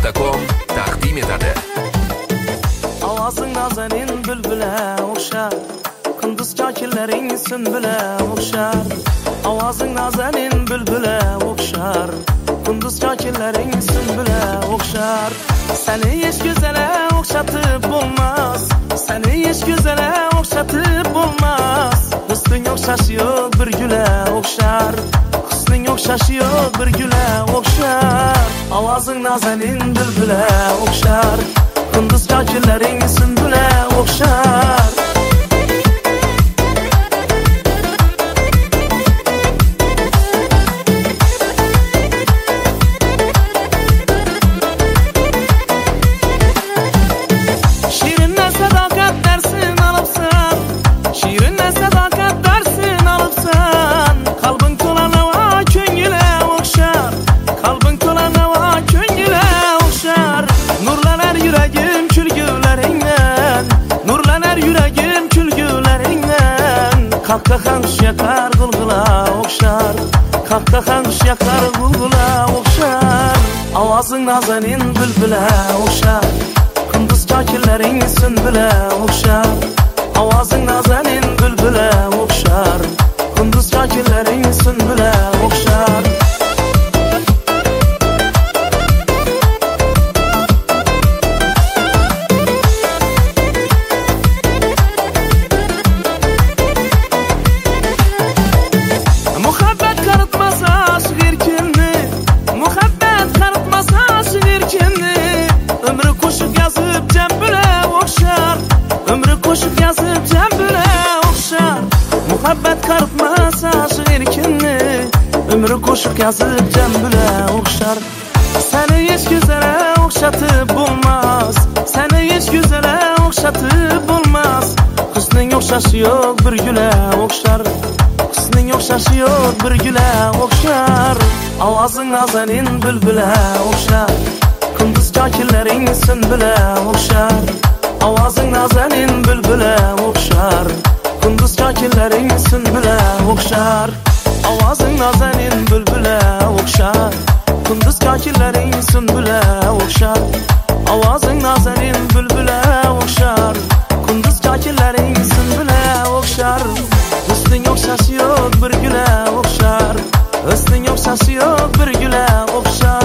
Gullar.com taqdim etadi. Ovozing nazarin bulbula o'xshar, kunduz chokillaring sunbula o'xshar. Ovozing nazarin bulbula o'xshar, kunduz chokillaring sunbula o'xshar. Seni hech go'zala o'xshatib bo'lmas, seni hech go'zala o'xshatib bo'lmas. Husning o'xshashi yo'q bir gula o'xshar, husning o'xshashi yo'q bir gula o'xshar. Ovozing nazarin bulbula o'xshar, kunduz chokillaring sunbula o'xshar. Kahkahan şakar gulgula o'xshar, kahkahan şakar gulgula o'xshar. Ovozing nazarin bulbula o'xshar, kunduz chokillaring sunbula o'xshar. Ovozing nazarin bulbula o'xshar, kunduz chokillaring sunbula o'xshar. Muhabbat qaritmasa shirkinni, umri qo'shiq yazib jambula o'xshar. Seni hech go'zala o'xshatib bo'lmas, seni hech go'zala o'xshatib bo'lmas. Husning o'xshashi yo'q bir gula o'xshar, husning o'xshashi yo'q bir gula o'xshar. Ovozing nazarin bulbula o'xshar, kunduz chokillaring sunbula o'xshar. Ovozing nazarin bulbula o'xshar, kunduz chokillaring sunbula o'xshar. Ovozing nazarin bulbula o'xshar, kunduz chokillaring sunbula o'xshar. Ovozing nazarin bulbula o'xshar, kunduz chokillaring sunbula o'xshar. Husning o'xshashi yo'q bir gula o'xshar, husning o'xshashi yo'q bir gula o'xshar.